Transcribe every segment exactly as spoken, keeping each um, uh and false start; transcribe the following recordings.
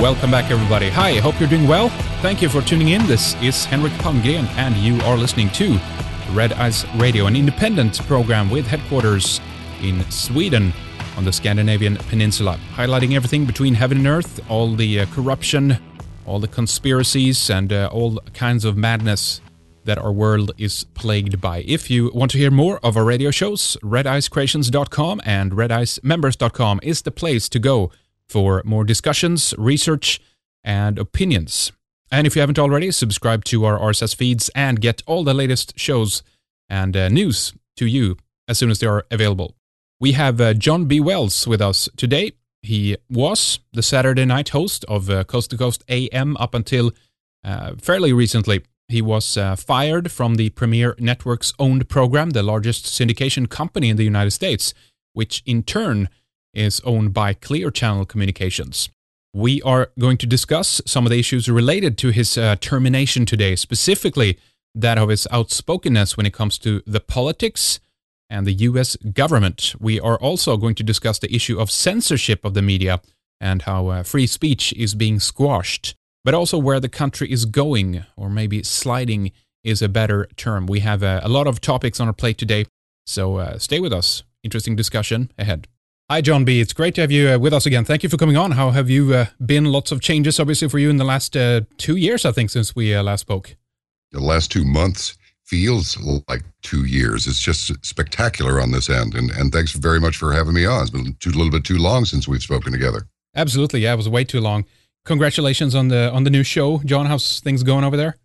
Welcome back, everybody. Hi, I hope you're doing well. Thank you for tuning in. This is Henrik Palmgren, and you are listening to Red Ice Radio, an independent program with headquarters in Sweden on the Scandinavian peninsula, highlighting everything between heaven and earth, all the uh, corruption, all the conspiracies, and uh, all kinds of madness that our world is plagued by. If you want to hear more of our radio shows, red ice creations dot com and red ice members dot com is the place to go for more discussions, research, and opinions. And if you haven't already, subscribe to our R S S feeds and get all the latest shows and uh, news to you as soon as they are available. We have uh, John B. Wells with us today. He was the Saturday night host of uh, Coast to Coast A M up until uh, fairly recently. He was uh, fired from the Premier Network's owned program, the largest syndication company in the United States, which in turn is owned by Clear Channel Communications. We are going to discuss some of the issues related to his uh, termination today, specifically that of his outspokenness when it comes to the politics and the U S government. We are also going to discuss the issue of censorship of the media and how uh, free speech is being squashed, but also where the country is going, or maybe sliding is a better term. We have uh, a lot of topics on our plate today, so uh, stay with us. Interesting discussion ahead. Hi, John B. It's great to have you uh, with us again. Thank you for coming on. How have you uh, been? Lots of changes, obviously, for you in the last uh, two years, I think, since we uh, last spoke. The last two months feels like two years. It's just spectacular on this end. And, and thanks very much for having me on. It's been too, a little bit too long since we've spoken together. Absolutely. Yeah, it was way too long. Congratulations on the on the new show. John, how's things going over there?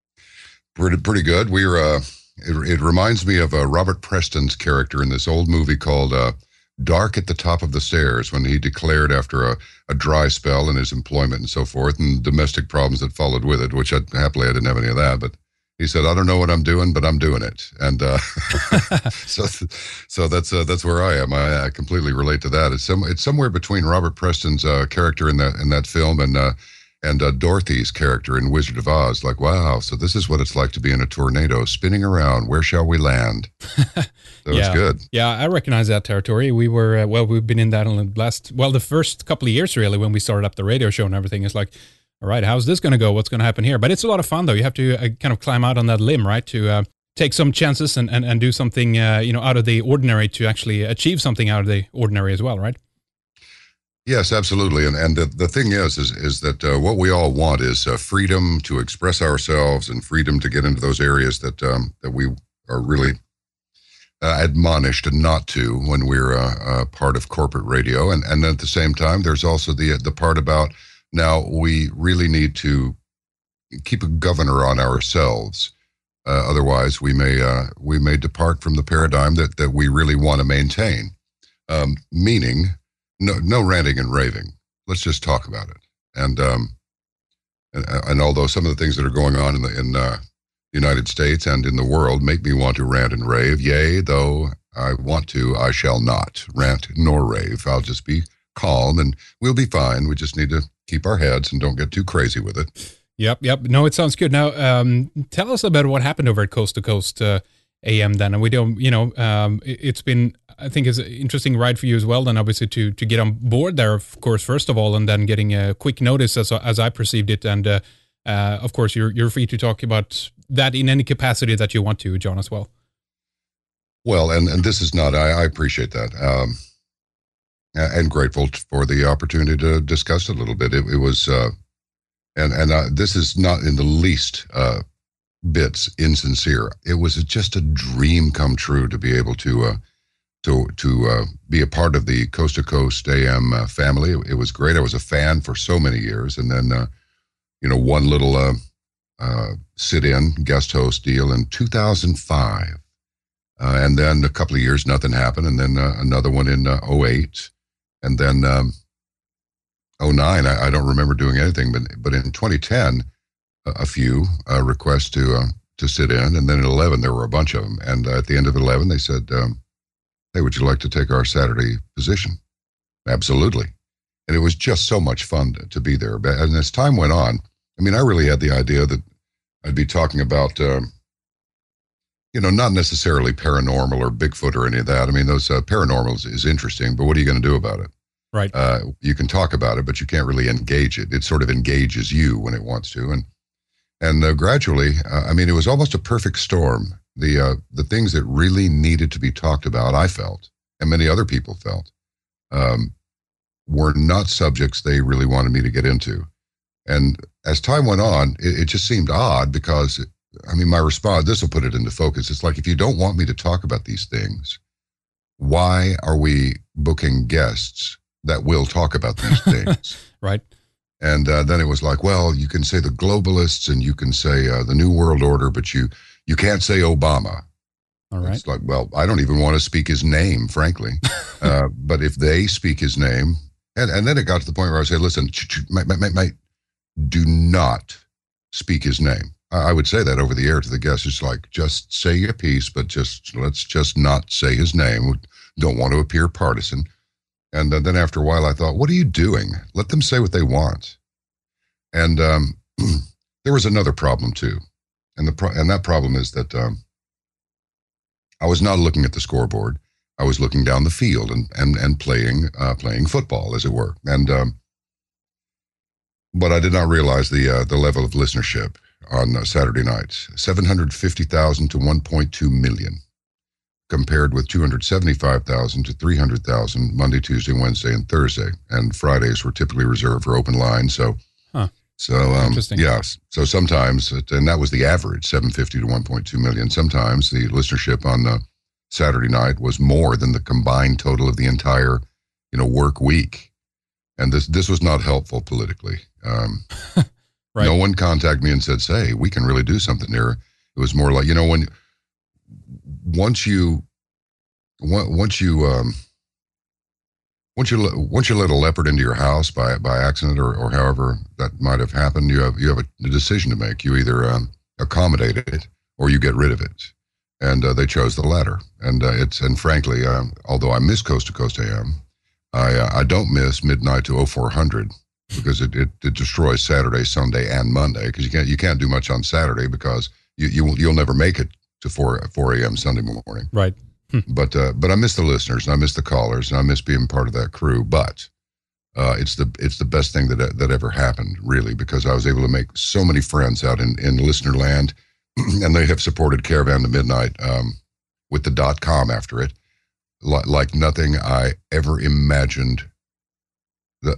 Pretty, pretty good. We're, uh, it, it reminds me of uh, Robert Preston's character in this old movie called uh, Dark at the Top of the Stairs, when he declared after a, a dry spell in his employment and so forth, and domestic problems that followed with it, which I, happily I didn't have any of that, but he said, I don't know what I'm doing, but I'm doing it. And uh, so so that's uh, that's where I am. I, I completely relate to that. It's some it's somewhere between Robert Preston's uh, character in that in that film and uh, and uh, Dorothy's character in Wizard of Oz. Like, wow, so this is what it's like to be in a tornado, spinning around. Where shall we land? That yeah. was good. Yeah, I recognize that territory. We were, uh, well, we've been in that in the last, well, the first couple of years, really, when we started up the radio show and everything. It's like, all right, how's this going to go? What's going to happen here? But it's a lot of fun, though. You have to uh, kind of climb out on that limb, right, to uh, take some chances and, and, and do something, uh, you know, out of the ordinary to actually achieve something out of the ordinary as well, right? Yes, absolutely. And and the, the thing is, is, is that uh, what we all want is uh, freedom to express ourselves and freedom to get into those areas that um, that we are really uh, admonished not to when we're uh, uh, part of corporate radio. And, and at the same time, there's also the the part about now we really need to keep a governor on ourselves. Uh, otherwise, we may uh, we may depart from the paradigm that, that we really want to maintain, um, meaning No, no ranting and raving. Let's just talk about it. And um, and, and although some of the things that are going on in the in uh, the United States and in the world make me want to rant and rave, yea, though I want to, I shall not rant nor rave. I'll just be calm, and we'll be fine. We just need to keep our heads and don't get too crazy with it. Yep, yep. No, it sounds good. Now, um, tell us about what happened over at Coast to Coast uh, A M then. And we don't, you know, um, it, it's been, I think, it's an interesting ride for you as well, then obviously to to get on board there, of course, first of all, and then getting a quick notice as as I perceived it. And uh, uh, of course, you're you're free to talk about that in any capacity that you want to, John, as well. Well, and, and this is not, I, I appreciate that. Um, and grateful for the opportunity to discuss it a little bit. It, it was, uh, and, and uh, this is not in the least uh, bits insincere. It was just a dream come true to be able to, uh, to, to uh, be a part of the Coast to Coast A M uh, family. It, it was great. I was a fan for so many years. And then, uh, you know, one little uh, uh, sit-in guest host deal in two thousand five. Uh, and then a couple of years, nothing happened. And then uh, another one in uh, oh eight. And then um, oh nine, I, I don't remember doing anything. But but in twenty ten, a, a few uh, requests to uh, to sit in. And then in eleven, there were a bunch of them. And uh, at the end of eleven, they said, um, hey, would you like to take our Saturday position? Absolutely. And it was just so much fun to, to be there. But, and as time went on, I mean, I really had the idea that I'd be talking about... Um, You know, not necessarily paranormal or Bigfoot or any of that. I mean, those uh, paranormals is interesting, but what are you going to do about it? Right. Uh, you can talk about it, but you can't really engage it. It sort of engages you when it wants to. And and uh, gradually, uh, I mean, it was almost a perfect storm. The uh, the things that really needed to be talked about, I felt, and many other people felt, um, were not subjects they really wanted me to get into. And as time went on, it, it just seemed odd because, I mean, my response, this will put it into focus. It's like, if you don't want me to talk about these things, why are we booking guests that will talk about these things? Right. And uh, then it was like, well, you can say the globalists and you can say uh, the New World Order, but you you can't say Obama. All right. It's like, well, I don't even want to speak his name, frankly. uh, but if they speak his name, and, and then it got to the point where I said, listen, ch- ch- mate, mate, mate, do not speak his name. I, I would say that over the air to the guests. It's like, just say your piece, but just let's just not say his name. We don't want to appear partisan. And uh, then after a while, I thought, what are you doing? Let them say what they want. And um, there was another problem, too. And the pro- and that problem is that um, I was not looking at the scoreboard. I was looking down the field and and and playing uh, playing football, as it were. And um, but I did not realize the uh, the level of listenership on uh, Saturday nights: seven hundred fifty thousand to one point two million, compared with two hundred seventy-five thousand to three hundred thousand Monday, Tuesday, Wednesday, and Thursday. And Fridays were typically reserved for open line. So. Huh. So, um, Interesting. yes. So sometimes, it, and that was the average, seven hundred fifty to one point two million. Sometimes the listenership on uh, Saturday night was more than the combined total of the entire, you know, work week. And this this was not helpful politically. Um, right. No one contacted me and said, "Hey, we can really do something here." It was more like, you know, when once you once you um, Once you once you let a leopard into your house by by accident or, or however that might have happened, you have you have a decision to make. You either um, accommodate it or you get rid of it, and uh, they chose the latter. And uh, it's and frankly, um, although I miss Coast to Coast A M, I uh, I don't miss midnight to oh four hundred because it, it, it destroys Saturday, Sunday, and Monday because you can't you can't do much on Saturday because you you will, you'll never make it to four a.m. Sunday morning. Right. But uh, but I miss the listeners and I miss the callers and I miss being part of that crew. But uh, it's the it's the best thing that that ever happened, really, because I was able to make so many friends out in, in listener land, and they have supported Caravan to Midnight um, with the dot com after it, like, like nothing I ever imagined. The,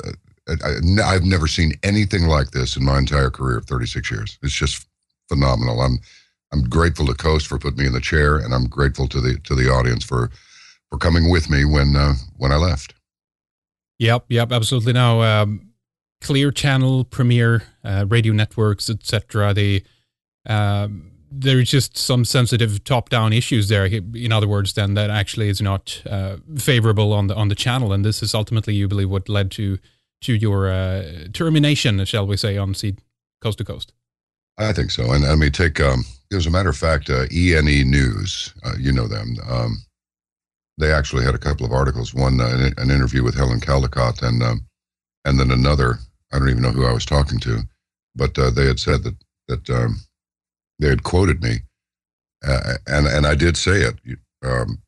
I, I've never seen anything like this in my entire career of thirty-six years. It's just phenomenal. I'm. I'm grateful to Coast for putting me in the chair, and I'm grateful to the to the audience for for coming with me when uh, when I left. Yep, yep, absolutely. Now, um, Clear Channel, Premier, uh, radio networks, et cetera. They um, there's just some sensitive top-down issues there. In other words, then that actually is not uh, favorable on the on the channel, and this is ultimately, you believe, what led to to your uh, termination, shall we say, on Seed Coast to Coast. I think so. And I mean, take, um, as a matter of fact, uh, E N E News, uh, you know them. Um, they actually had a couple of articles, one, uh, an interview with Helen Caldicott, and um, and then another, I don't even know who I was talking to, but uh, they had said that, that um, they had quoted me, uh, and, and I did say it. Um,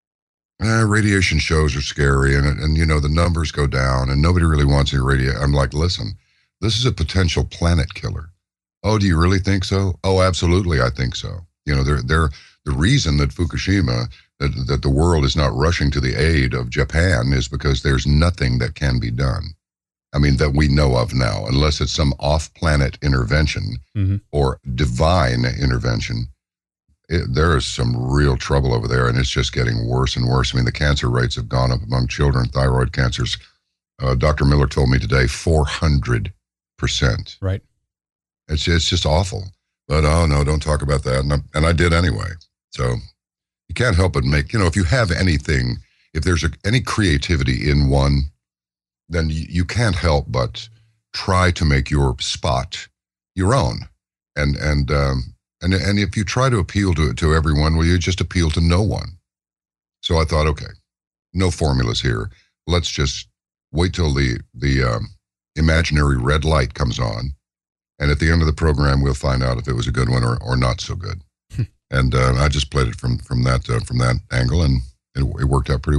eh, radiation shows are scary, and, and, you know, the numbers go down, and nobody really wants any radio. I'm like, listen, this is a potential planet killer. Oh, do you really think so? Oh, absolutely, I think so. You know, they're, they're, the reason that Fukushima, that, that the world is not rushing to the aid of Japan is because there's nothing that can be done. I mean, that we know of now, unless it's some off-planet intervention mm-hmm. or divine intervention. It, there is some real trouble over there, and it's just getting worse and worse. I mean, the cancer rates have gone up among children, thyroid cancers. Uh, Doctor Miller told me today, four hundred percent. Right. It's it's just awful. But, oh, no, don't talk about that. And I, and I did anyway. So you can't help but make, you know, if you have anything, if there's a, any creativity in one, then you, you can't help but try to make your spot your own. And and um, and and if you try to appeal to to everyone, well, you just appeal to no one. So I thought, okay, no formulas here. Let's just wait till the the um, imaginary red light comes on. And at the end of the program, we'll find out if it was a good one or, or not so good. and uh, I just played it from from that uh, from that angle, and it, it worked out pretty well.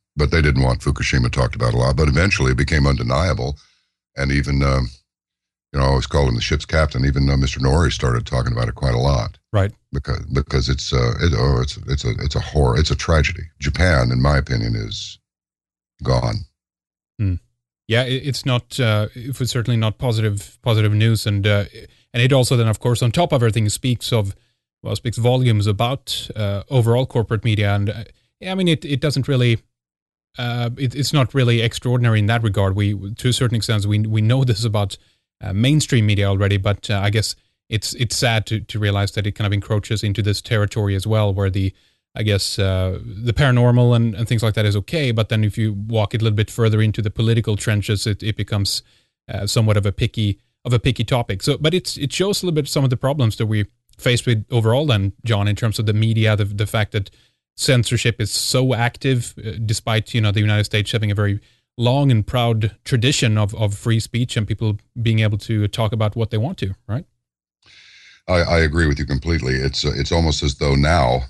but they didn't want Fukushima talked about a lot. But eventually it became undeniable. And even, um, you know, I always call him the ship's captain. Even uh, Mister Norrie started talking about it quite a lot. Right. Because because it's uh it, oh it's it's a it's a horror. It's a tragedy. Japan, in my opinion, is gone. Hmm. Yeah, it, it's not. Uh, it was certainly not positive positive news, and uh, and it also then, of course, on top of everything, speaks of well speaks volumes about uh, overall corporate media. And uh, I mean, it it doesn't really. Uh, it, it's not really extraordinary in that regard. We, to a certain extent, we we know this about uh, mainstream media already, but uh, I guess it's it's sad to, to realize that it kind of encroaches into this territory as well, where the I guess uh, the paranormal and, and things like that is okay, but then if you walk it a little bit further into the political trenches, it, it becomes uh, somewhat of a picky of a picky topic. So, but it's it shows a little bit some of the problems that we faced with overall, then, John, in terms of the media, the the fact that censorship is so active, uh, despite you know the United States having a very long and proud tradition of, of free speech and people being able to talk about what they want to, right? I, I agree with you completely. It's uh, it's almost as though now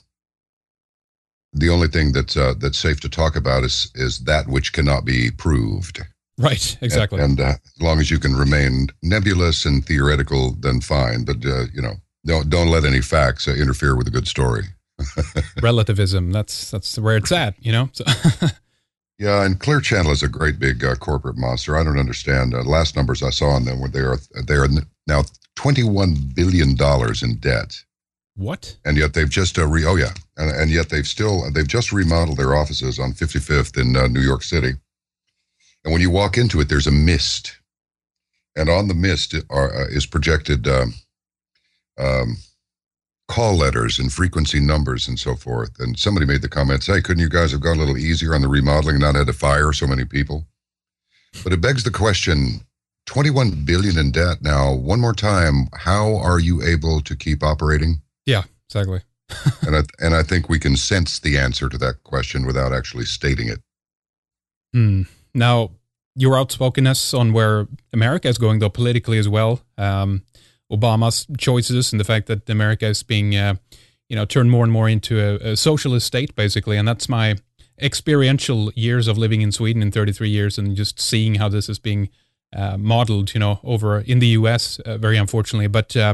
the only thing that's uh, that's safe to talk about is is that which cannot be proved. Right, exactly. And, and uh, as long as you can remain nebulous and theoretical, then fine. But uh, you know, don't don't let any facts uh, interfere with a good story. Relativism. That's that's where it's at, you know. So yeah, and Clear Channel is a great big uh, corporate monster. I don't understand. Uh, last numbers I saw on them were they are they are now twenty-one billion dollars in debt. What? And yet they've just uh, re oh yeah, and, and yet they've still they've just remodeled their offices on fifty-fifth in uh, New York City. And when you walk into it, there's a mist, and on the mist are, uh, is projected um, um, call letters and frequency numbers and so forth. And somebody made the comment, "Hey, couldn't you guys have gone a little easier on the remodeling and not had to fire so many people?" But it begs the question: twenty-one billion in debt. Now, one more time, how are you able to keep operating? Yeah, exactly. and I and I think we can sense the answer to that question without actually stating it. Hmm. Now, your outspokenness on where America is going, though, politically as well, um, Obama's choices and the fact that America is being, uh, you know, turned more and more into a, a socialist state, basically. And that's my experiential years of living in Sweden in thirty-three years and just seeing how this is being uh, modeled, you know, over in the U S, uh, very unfortunately. But uh,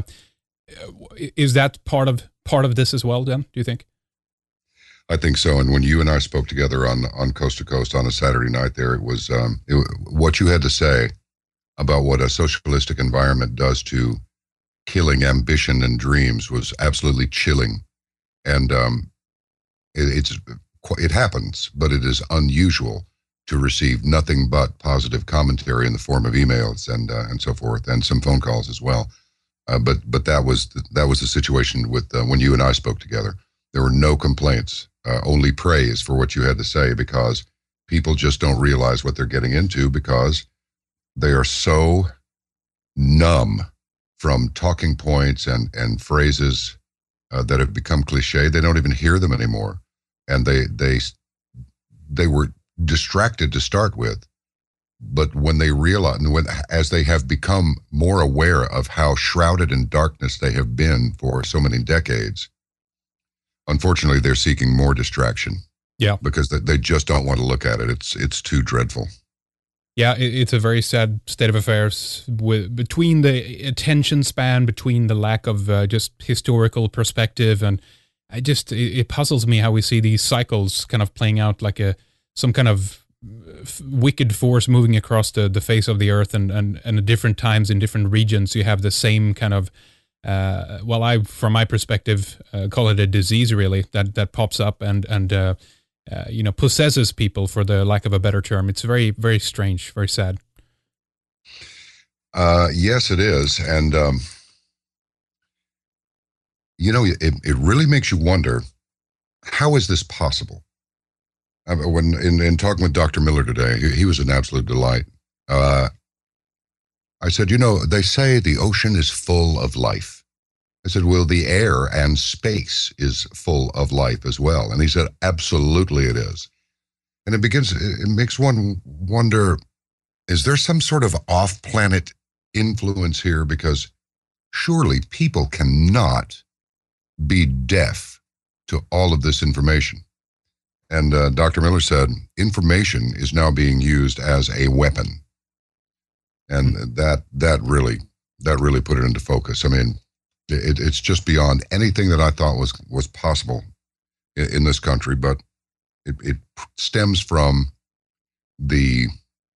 is that part of part of this as well, Dan, do you think? I think so. And when you and I spoke together on, on Coast to Coast on a Saturday night there, it was um, it, what you had to say about what a socialistic environment does to killing ambition and dreams was absolutely chilling. And um, it, it's it happens, but it is unusual to receive nothing but positive commentary in the form of emails and uh, and so forth, and some phone calls as well. Uh, but but that was that was the situation with uh, when you and I spoke together. There were no complaints. Uh, only praise for what you had to say, because people just don't realize what they're getting into because they are so numb from talking points and, and phrases uh, that have become cliche. They don't even hear them anymore. And they, they, they were distracted to start with. But when they realize, and when, as they have become more aware of how shrouded in darkness they have been for so many decades, unfortunately, they're seeking more distraction. Yeah, because they, they just don't want to look at it. It's it's too dreadful. Yeah, it, it's a very sad state of affairs with between the attention span, between the lack of uh, just historical perspective, and I just it, it puzzles me how we see these cycles kind of playing out like a some kind of f- wicked force moving across the, the face of the earth, and, and and at different times in different regions you have the same kind of. Uh, well, I, from my perspective, uh, call it a disease, really, that, that pops up and, and uh, uh, you know, possesses people, for the lack of a better term. It's very, very strange, very sad. Uh, yes, it is. And, um, you know, it, it really makes you wonder, how is this possible? I mean, when in, in talking with Doctor Miller today, he, he was an absolute delight. Uh, I said, you know, they say the ocean is full of life. I said, well, the air and space is full of life as well. And he said, absolutely it is. And it begins, it makes one wonder, is there some sort of off-planet influence here? Because surely people cannot be deaf to all of this information. And uh, Doctor Miller said, information is now being used as a weapon. And mm-hmm. that that really that really put it into focus. I mean, it, it's just beyond anything that I thought was, was possible in, in this country, but it, it stems from the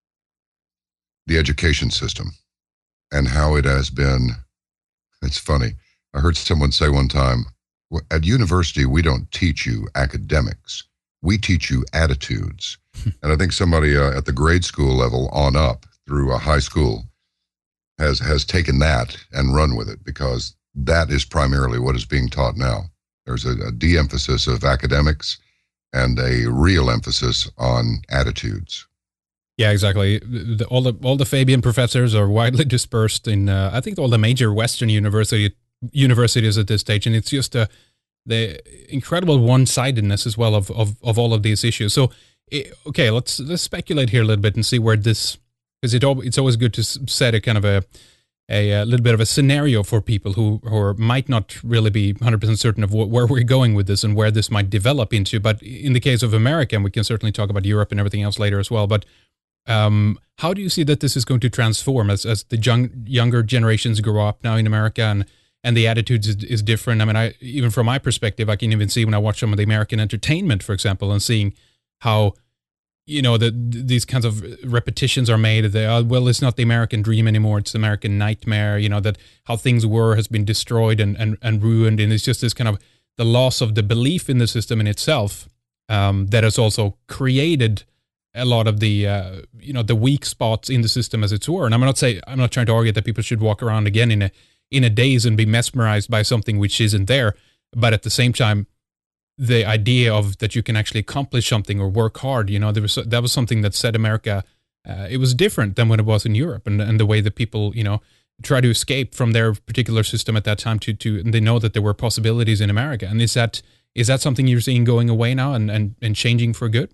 the education system and how it has been. It's funny. I heard someone say one time, at university, we don't teach you academics. We teach you attitudes. And I think somebody uh, at the grade school level on up through a high school has has taken that and run with it, because that is primarily what is being taught now. There's a, a de-emphasis of academics and a real emphasis on attitudes. Yeah, exactly. The, all the all the Fabian professors are widely dispersed in, uh, I think, all the major Western university universities at this stage, and it's just uh, the incredible one-sidedness as well of, of, of all of these issues. So, it, okay, let's let's speculate here a little bit and see where this, because it it's always good to set a kind of a a, a little bit of a scenario for people who who are, might not really be one hundred percent certain of wh- where we're going with this and where this might develop into. But in the case of America, and we can certainly talk about Europe and everything else later as well, but Um, how do you see that this is going to transform as, as the young, younger generations grow up now in America, and, and the attitudes is, is different? I mean, I, even from my perspective, I can even see when I watch some of the American entertainment, for example, and seeing how, you know, the, these kinds of repetitions are made. They are, well, it's not the American dream anymore. It's the American nightmare, you know, that how things were has been destroyed and, and, and ruined. And it's just this kind of the loss of the belief in the system in itself um, that has also created a lot of the, uh, you know, the weak spots in the system, as it were. And I'm not saying, I'm not trying to argue that people should walk around again in a, in a daze and be mesmerized by something which isn't there. But at the same time, the idea of that you can actually accomplish something or work hard, you know, there was, that was something that set America, uh, it was different than when it was in Europe, and, and the way that people, you know, try to escape from their particular system at that time to, to, and they know that there were possibilities in America. And is that, is that something you're seeing going away now and, and, and changing for good?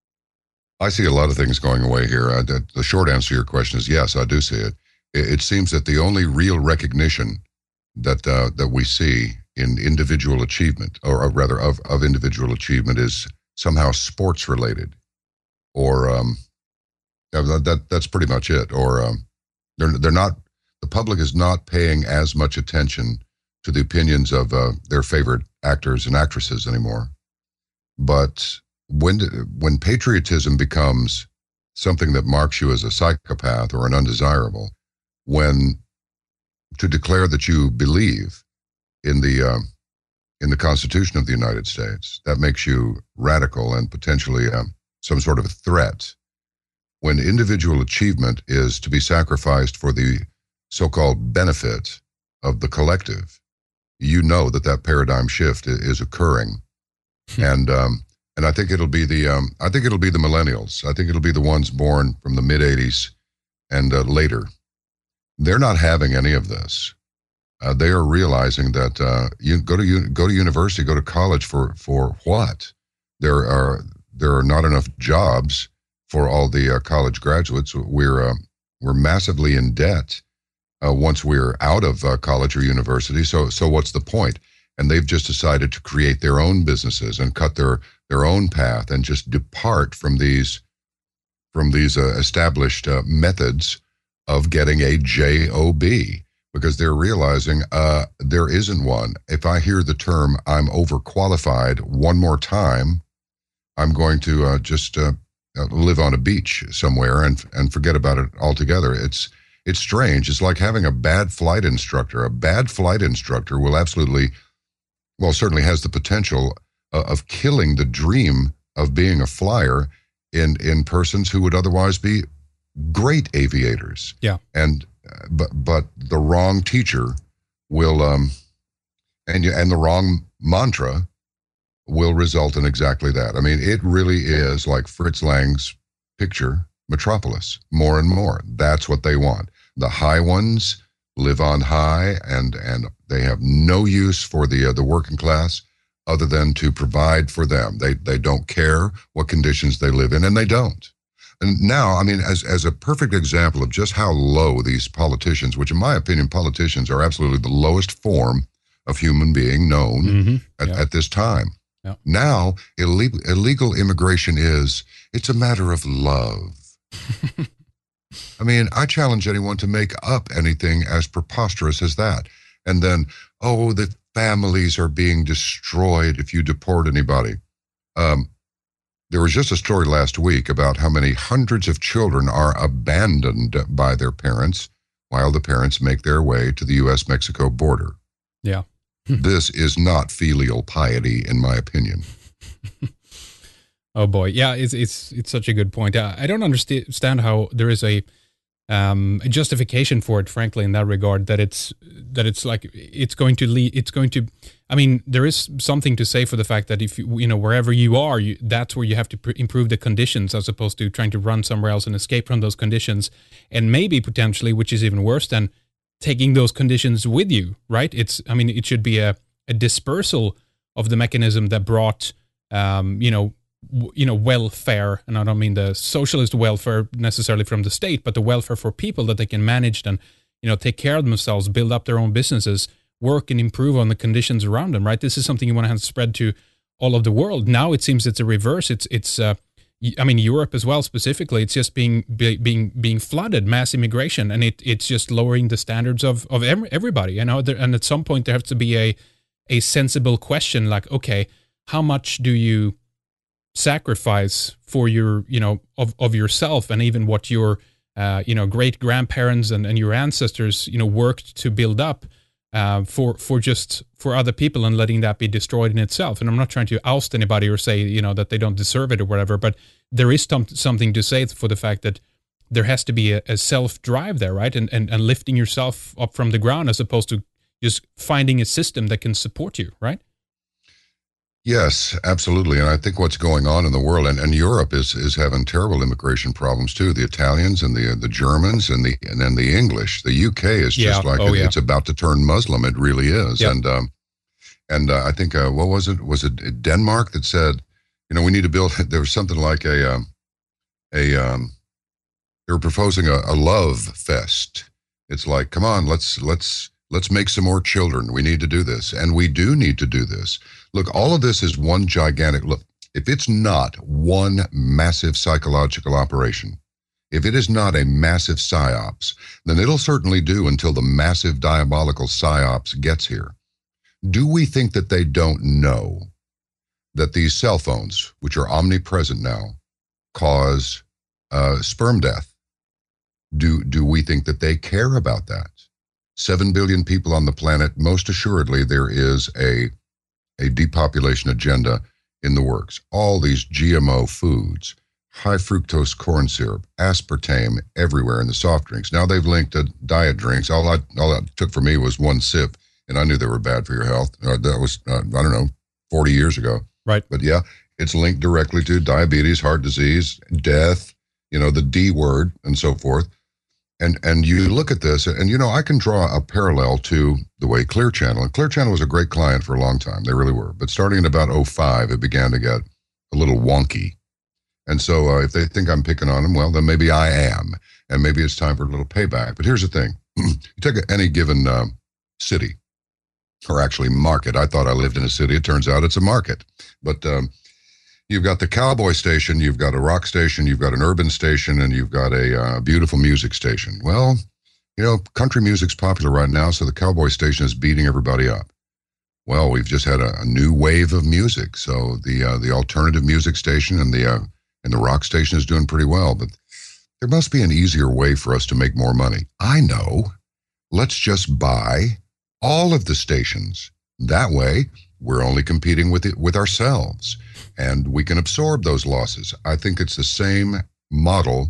I see a lot of things going away here. Uh, the, the short answer to your question is yes, I do see it. It, it seems that the only real recognition that uh, that we see in individual achievement, or, or rather of, of individual achievement, is somehow sports related, or um, that that's pretty much it. Or um, they're they're not. The public is not paying as much attention to the opinions of uh, their favorite actors and actresses anymore, but When when patriotism becomes something that marks you as a psychopath or an undesirable, when to declare that you believe in the uh, in the Constitution of the United States, that makes you radical and potentially um, some sort of a threat. When individual achievement is to be sacrificed for the so-called benefit of the collective, you know that that paradigm shift is occurring, and um, And I think it'll be the um, I think it'll be the millennials. I think it'll be the ones born from the mid eighties and uh, later. They're not having any of this. Uh, they are realizing that uh, you go to go to university, go to college for for what? There are there are not enough jobs for all the uh, college graduates. We're uh, we're massively in debt uh, once we're out of uh, college or university. So so what's the point? And they've just decided to create their own businesses and cut their their own path and just depart from these from these uh, established uh, methods of getting a job, because they're realizing uh, there isn't one. If I hear the term "I'm overqualified" one more time, I'm going to uh, just uh, live on a beach somewhere and and forget about it altogether. It's it's strange. It's like having a bad flight instructor. A bad flight instructor will absolutely, well, certainly has the potential of killing the dream of being a flyer in in persons who would otherwise be great aviators. Yeah. And uh, but but the wrong teacher will um and and the wrong mantra will result in exactly that. I mean, it really is like Fritz Lang's picture, Metropolis. More and more, that's what they want. The high ones live on high, and and they have no use for the uh, the working class, other than to provide for them. They they don't care what conditions they live in, and they don't. And now, I mean, as as a perfect example of just how low these politicians, which in my opinion, politicians are absolutely the lowest form of human being known mm-hmm. at, yeah. at this time. Yeah. Now, illegal, illegal immigration is, it's a matter of love. I mean, I challenge anyone to make up anything as preposterous as that. And then, oh, the families are being destroyed if you deport anybody. Um, there was just a story last week about how many hundreds of children are abandoned by their parents while the parents make their way to the U S Mexico border. Yeah. This is not filial piety, in my opinion. Oh boy, yeah, it's it's it's such a good point. I, I don't understand how there is a um, a justification for it, frankly, in that regard. That it's that it's like it's going to lead. It's going to. I mean, there is something to say for the fact that if you you know wherever you are, you, that's where you have to pr- improve the conditions, as opposed to trying to run somewhere else and escape from those conditions, and maybe potentially, which is even worse than taking those conditions with you. Right? It's. I mean, it should be a a dispersal of the mechanism that brought um, you know. you know, welfare, and I don't mean the socialist welfare necessarily from the state, but the welfare for people that they can manage and, you know, take care of themselves, build up their own businesses, work and improve on the conditions around them, right? This is something you want to have spread to all of the world. Now it seems it's a reverse. It's, it's, uh, I mean, Europe as well, specifically, it's just being, be, being, being flooded, mass immigration, and it, it's just lowering the standards of, of everybody, you know, there, and at some point there has to be a, a sensible question like, okay, how much do you sacrifice for your, you know, of, of yourself and even what your, uh, you know, great grandparents and, and your ancestors, you know, worked to build up uh, for, for just for other people and letting that be destroyed in itself. And I'm not trying to oust anybody or say, you know, that they don't deserve it or whatever, but there is some, something to say for the fact that there has to be a, a self-drive there, right? And, and, and lifting yourself up from the ground as opposed to just finding a system that can support you, right? Yes, absolutely. And I think what's going on in the world, and, and Europe is is having terrible immigration problems too. The Italians and the the Germans and the and then the English. The U K is just yeah. like oh, it, yeah. it's about to turn Muslim. It really is. Yep. And um, and uh, I think uh, what was it? Was it Denmark that said, you know, we need to build? There was something like a um, a um, they were proposing a, a love fest. It's like, come on, let's let's. Let's make some more children. We need to do this. And we do need to do this. Look, all of this is one gigantic, look, if it's not one massive psychological operation, if it is not a massive psyops, then it'll certainly do until the massive diabolical psyops gets here. Do we think that they don't know that these cell phones, which are omnipresent now, cause uh, sperm death? Do, do we think that they care about that? Seven billion people on the planet, most assuredly there is a, a depopulation agenda in the works. All these G M O foods, high fructose corn syrup, aspartame everywhere in the soft drinks. Now they've linked to diet drinks. All, I, all that took for me was one sip, and I knew they were bad for your health. Uh, that was, uh, I don't know, forty years ago. Right. But yeah, it's linked directly to diabetes, heart disease, death, you know, the D word, and so forth. And and you look at this, and, you know, I can draw a parallel to the way Clear Channel, and Clear Channel was a great client for a long time. They really were. But starting in about oh five, it began to get a little wonky. And so uh, if they think I'm picking on them, well, then maybe I am. And maybe it's time for a little payback. But here's the thing. You take any given uh, city, or actually market. I thought I lived in a city. It turns out it's a market. But um, you've got the cowboy station, you've got a rock station, you've got an urban station, and you've got a uh, beautiful music station. Well, you know, country music's popular right now, so the cowboy station is beating everybody up. Well, we've just had a, a new wave of music, so the uh, the alternative music station and the uh, and the rock station is doing pretty well. But there must be an easier way for us to make more money. I know. Let's just buy all of the stations. That way, we're only competing with it with ourselves, and we can absorb those losses. I think it's the same model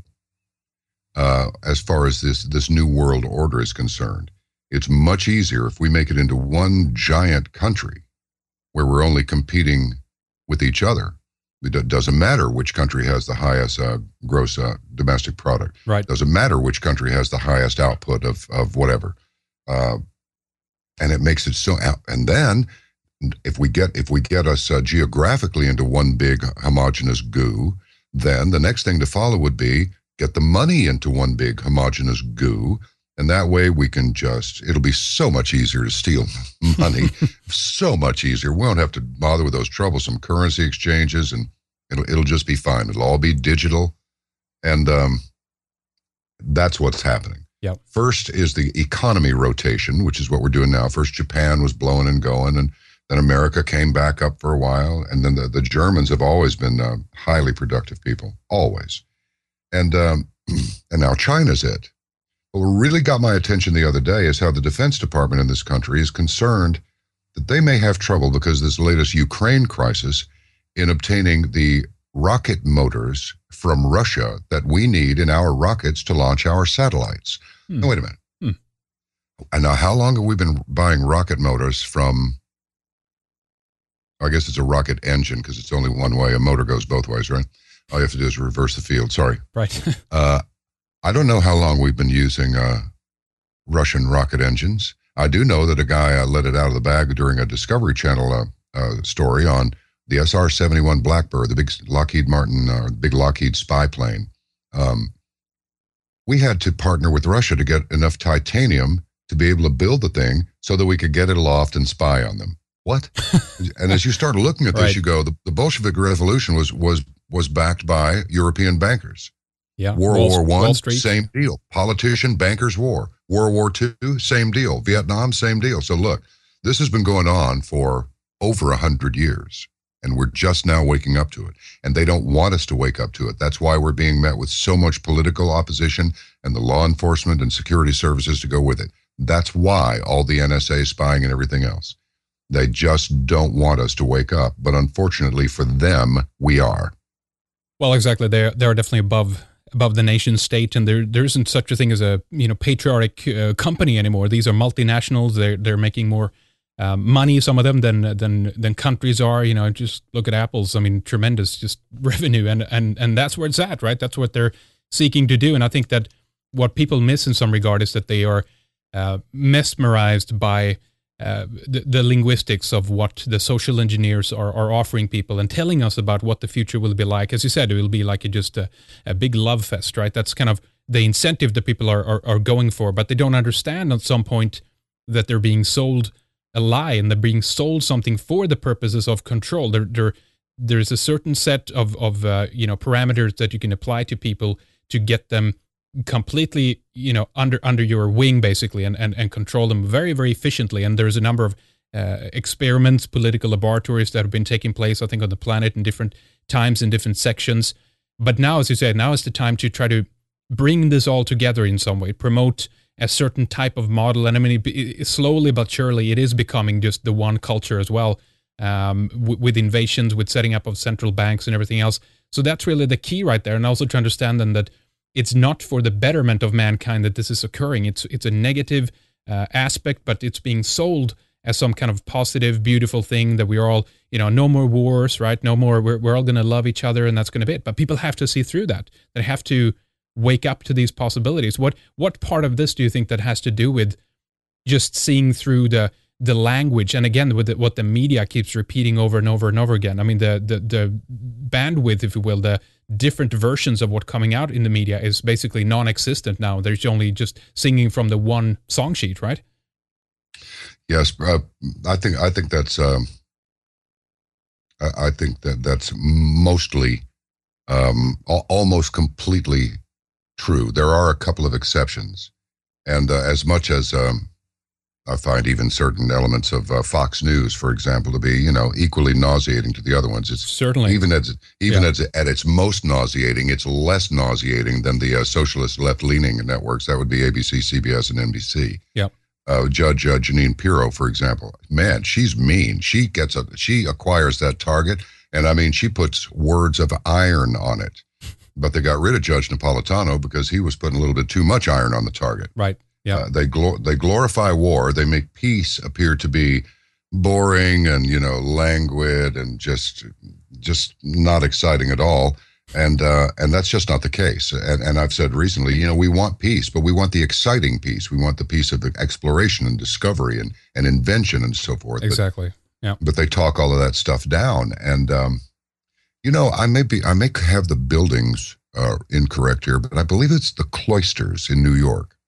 uh, as far as this, this new world order is concerned. It's much easier if we make it into one giant country where we're only competing with each other. It doesn't matter which country has the highest uh, gross uh, domestic product. Right. It doesn't matter which country has the highest output of, of whatever. Uh, and it makes it so, and then if we get if we get us uh, geographically into one big homogeneous goo, then the next thing to follow would be get the money into one big homogeneous goo, And that way we can just, it'll be so much easier to steal money, so much easier. We won't have to bother with those troublesome currency exchanges, and it'll, it'll just be fine. It'll all be digital. And um, that's what's happening. Yep. First is the economy rotation, which is what we're doing now. First, Japan was blowing and going, and then America came back up for a while. And then the, the Germans have always been uh, highly productive people, always. And um, and now China's it. But what really got my attention the other day is how the Defense Department in this country is concerned that they may have trouble because of this latest Ukraine crisis in obtaining the rocket motors from Russia that we need in our rockets to launch our satellites. Hmm. Now, wait a minute. Hmm. And now, how long have we been buying rocket motors from, I guess it's a rocket engine because it's only one way. A motor goes both ways, right? All you have to do is reverse the field. Sorry. Right. uh, I don't know how long we've been using uh, Russian rocket engines. I do know that a guy uh, let it out of the bag during a Discovery Channel uh, uh, story on the S R seventy-one Blackbird, the big Lockheed Martin, uh, big Lockheed spy plane. Um, we had to partner with Russia to get enough titanium to be able to build the thing so that we could get it aloft and spy on them. What? And as you start looking at this, right. you go, the, the Bolshevik Revolution was was was backed by European bankers. Yeah, World Wall, War One, Wall Street. Same deal. Politician, bankers war. World War Two, same deal. Vietnam, same deal. So look, this has been going on for over a hundred years, and we're just now waking up to it. And they don't want us to wake up to it. That's why we're being met with so much political opposition and the law enforcement and security services to go with it. That's why all the N S A spying and everything else. They just don't want us to wake up. But unfortunately for them, we are. Well, exactly. They're, they're definitely above above the nation state, and there there isn't such a thing as a you know patriotic uh, company anymore. These are multinationals. They're they're making more um, money, some of them, than than than countries are. You know, just look at Apple's. I mean, tremendous just revenue, and and and that's where it's at, right? That's what they're seeking to do. And I think that what people miss in some regard is that they are uh, mesmerized by Uh, the, the linguistics of what the social engineers are, are offering people and telling us about what the future will be like. As you said, it will be like a, just a, a big love fest, right? That's kind of the incentive that people are, are, are going for, but they don't understand at some point that they're being sold a lie and they're being sold something for the purposes of control. There, there, there's a certain set of, of uh, you know, parameters that you can apply to people to get them completely, you know, under under your wing, basically, and, and, and control them very, very efficiently. And there's a number of uh, experiments, political laboratories that have been taking place, I think, on the planet in different times, in different sections. But now, as you said, now is the time to try to bring this all together in some way, promote a certain type of model. And I mean, it, it, slowly but surely, it is becoming just the one culture as well, um, w- with invasions, with setting up of central banks and everything else. So that's really the key right there. And also to understand then that it's not for the betterment of mankind that this is occurring. It's it's a negative uh, aspect, but it's being sold as some kind of positive, beautiful thing that we're all, you know, no more wars, right? No more, we're, we're all going to love each other and that's going to be it. But people have to see through that. They have to wake up to these possibilities. What what part of this do you think that has to do with just seeing through the the language? And again, with the, what the media keeps repeating over and over and over again. I mean, the, the, the bandwidth, if you will, the different versions of what's coming out in the media is basically non-existent now. There's only just singing from the one song sheet, right? Yes, uh, I think I think that's um, I, I think that that's mostly um, al- almost completely true. There are a couple of exceptions, and uh, as much as um, I find even certain elements of uh, Fox News, for example, to be, you know, equally nauseating to the other ones. It's certainly even as even yeah. as at its most nauseating, it's less nauseating than the uh, socialist left-leaning networks. That would be A B C, C B S, and N B C. Yeah. Uh, Judge uh, Jeanine Pirro, for example, man, she's mean. She gets a she acquires that target, and I mean, she puts words of iron on it. But they got rid of Judge Napolitano because he was putting a little bit too much iron on the target. Right. Yeah, uh, they glor- they glorify war. They make peace appear to be boring and, you know, languid and just just not exciting at all. And uh, and that's just not the case. And and I've said recently, you know, we want peace, but we want the exciting peace. We want the peace of the exploration and discovery and, and invention and so forth. Exactly. But, yeah. But they talk all of that stuff down. And um, you know, I may be I may have the buildings uh, incorrect here, but I believe it's the Cloisters in New York.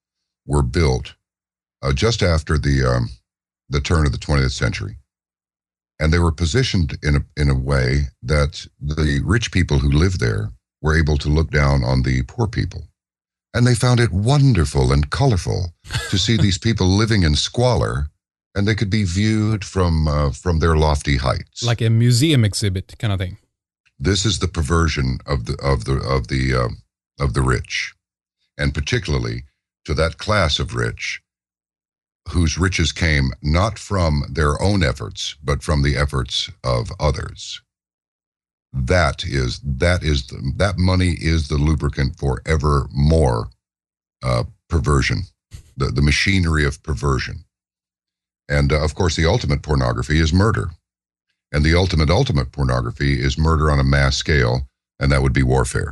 were built uh, just after the um, the turn of the twentieth century. And they were positioned in a, in a way that the rich people who lived there were able to look down on the poor people. And they found it wonderful and colorful to see these people living in squalor, and they could be viewed from uh, from their lofty heights. Like a museum exhibit kind of thing. This is the perversion of the of the of the uh, of the rich, and particularly to that class of rich whose riches came not from their own efforts, but from the efforts of others. That is, that is, the, that money is the lubricant for ever more uh, perversion, the, the machinery of perversion. And uh, of course, the ultimate pornography is murder. And the ultimate, ultimate pornography is murder on a mass scale, and that would be warfare.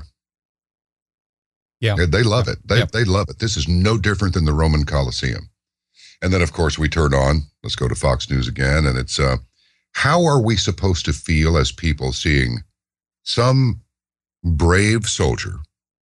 Yeah. They, they love yeah. it. They, yeah. they love it. This is no different than the Roman Colosseum. And then, of course, we turn on, let's go to Fox News again, and it's, uh, how are we supposed to feel as people seeing some brave soldier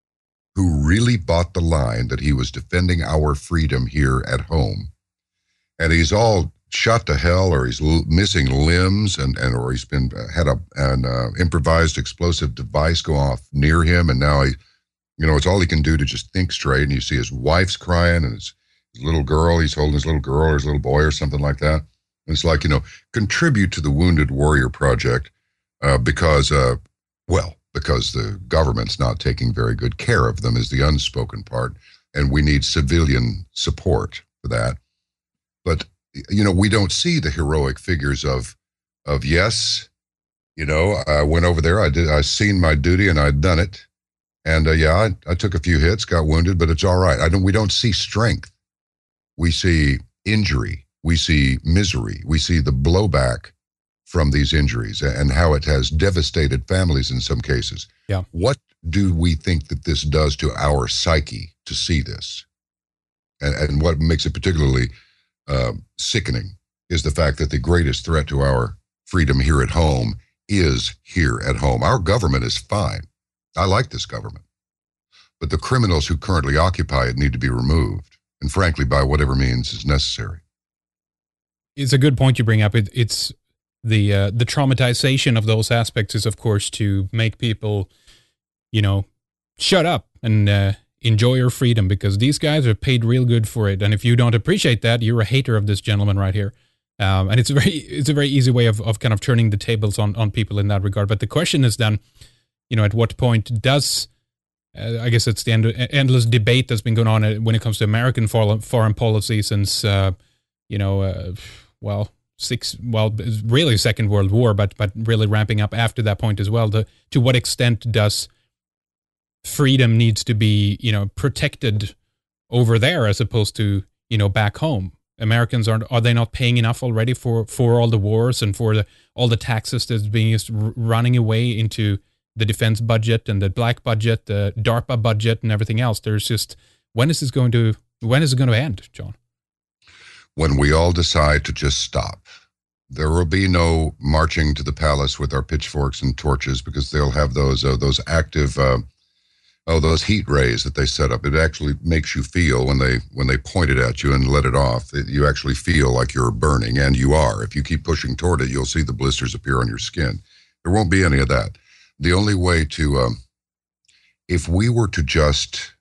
who really bought the line that he was defending our freedom here at home, and he's all shot to hell, or he's l- missing limbs, and, and or he's been uh, had a, an uh, improvised explosive device go off near him, and now he, you know, it's all he can do to just think straight, and you see his wife's crying, and his His little girl, he's holding his little girl or his little boy or something like that. And it's like, you know, contribute to the Wounded Warrior Project uh, because, uh, well, because the government's not taking very good care of them is the unspoken part. And we need civilian support for that. But, you know, we don't see the heroic figures of, of yes, you know, I went over there, I did, I seen my duty and I'd done it. And uh, yeah, I, I took a few hits, got wounded, but it's all right. I don't, we don't see strength. We see injury, we see misery, we see the blowback from these injuries and how it has devastated families in some cases. Yeah. What do we think that this does to our psyche to see this? And, and what makes it particularly uh, sickening is the fact that the greatest threat to our freedom here at home is here at home. Our government is fine. I like this government. But the criminals who currently occupy it need to be removed. And frankly, by whatever means is necessary. It's a good point you bring up. It, it's the uh, the traumatization of those aspects is, of course, to make people, you know, shut up and uh, enjoy your freedom, because these guys are paid real good for it. And if you don't appreciate that, you're a hater of this gentleman right here. Um, and it's a very it's a very easy way of, of kind of turning the tables on, on people in that regard. But the question is then, you know, at what point does Uh, I guess it's the end, endless debate that's been going on when it comes to American foreign, foreign policy since, uh, you know, uh, well, six, well, really Second World War, but but really ramping up after that point as well. To to what extent does freedom needs to be, you know, protected over there as opposed to, you know, back home? Americans aren't are they not paying enough already for for all the wars and for the all the taxes that's being just r- running away into the defense budget and the black budget, the DARPA budget, and everything else? There's just, when is this going to, when is it going to end, John? When we all decide to just stop. There will be no marching to the palace with our pitchforks and torches, because they'll have those uh, those active, uh, oh, those heat rays that they set up. It actually makes you feel when they when they point it at you and let it off, it, you actually feel like you're burning, and you are. If you keep pushing toward it, you'll see the blisters appear on your skin. There won't be any of that. The only way to, um, if we were to just,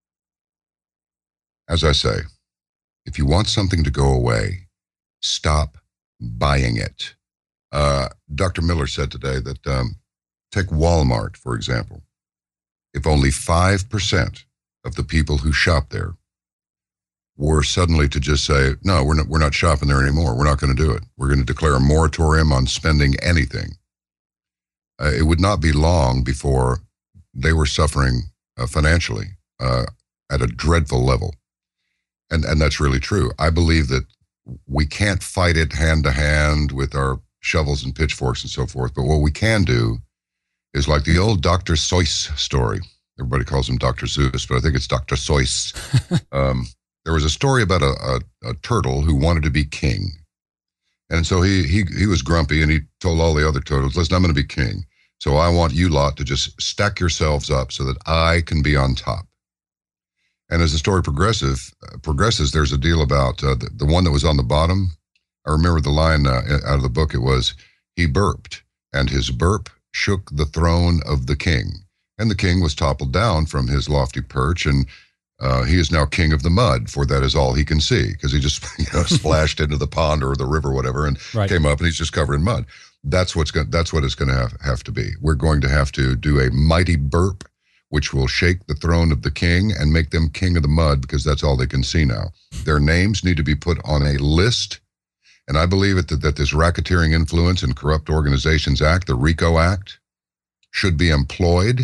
as I say, if you want something to go away, stop buying it. Uh, Doctor Miller said today that, um, take Walmart, for example. If only five percent of the people who shop there were suddenly to just say, no, we're not, we're not shopping there anymore. We're not going to do it. We're going to declare a moratorium on spending anything. Uh, it would not be long before they were suffering uh, financially uh, at a dreadful level. And and that's really true. I believe that we can't fight it hand to hand with our shovels and pitchforks and so forth. But what we can do is like the old Doctor Seuss story. Everybody calls him Doctor Seuss, but I think it's Doctor Seuss. um, there was a story about a, a, a turtle who wanted to be king. And so he, he, he was grumpy, and he told all the other turtles, listen, I'm going to be king. So I want you lot to just stack yourselves up so that I can be on top. And as the story progressive, uh, progresses, there's a deal about uh, the, the one that was on the bottom. I remember the line uh, out of the book. It was, he burped, and his burp shook the throne of the king. And the king was toppled down from his lofty perch, and uh, he is now king of the mud, for that is all he can see, because he just you know, splashed into the pond or the river, whatever, and right. came up, and he's just covered in mud. That's what's going. That's what it's going to have, have to be. We're going to have to do a mighty burp, which will shake the throne of the king and make them king of the mud, because that's all they can see now. Their names need to be put on a list, and I believe it that, that this Racketeering Influence and Corrupt Organizations Act, the RICO Act, should be employed,